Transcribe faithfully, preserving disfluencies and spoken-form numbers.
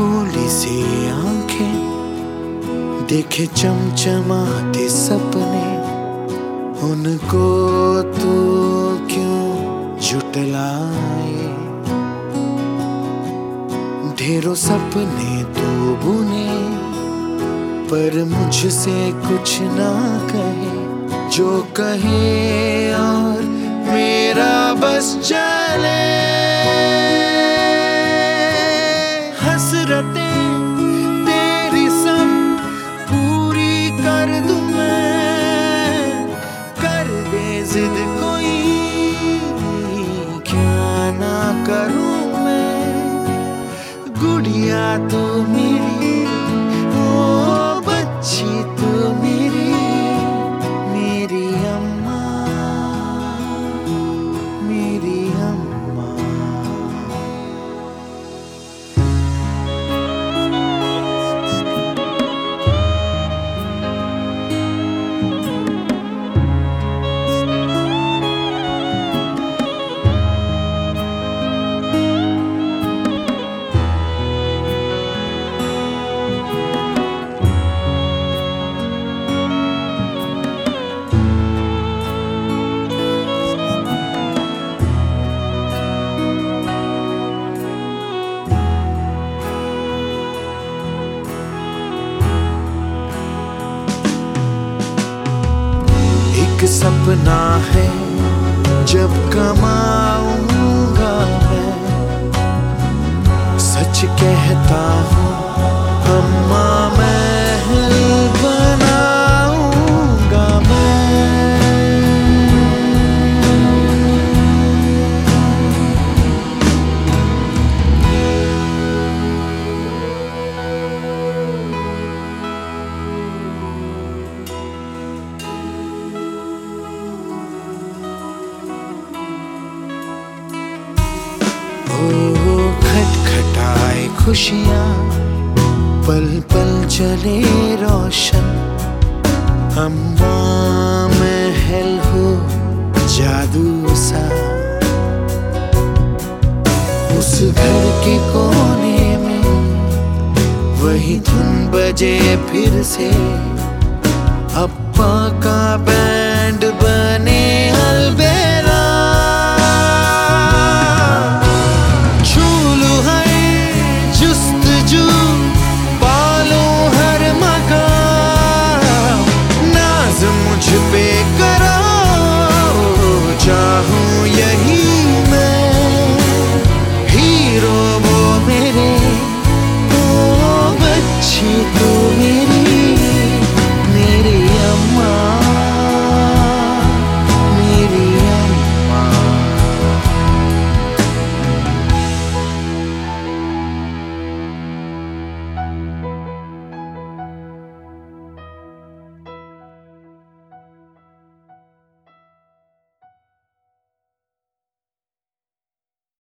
भोली सी आंखें देखे चमचमाते सपने, उनको तू क्यों जुटलाए। ढेरों सपने तू बुने पर मुझसे कुछ ना कहे, जो कहे और मेरा बस चले। हसरतें तेरी सब पूरी कर दूं मैं, कर दे जिद कोई क्या ना करूं मैं। गुड़िया तू मेरी, ओ बच्ची तू मेरी, मेरी अम्मा, मेरी अम्मा। एक सपना है जब कमाऊंगा मैं, सच कहता हूँ अम्मा महल बनाऊंगा मैं। ओ खटखटाए खुशियाँ, पल पल चले रोशन, अम्मा महल हो जादू सा। उस घर के कोने में वही धुन बजे फिर से, अप्पा का बैन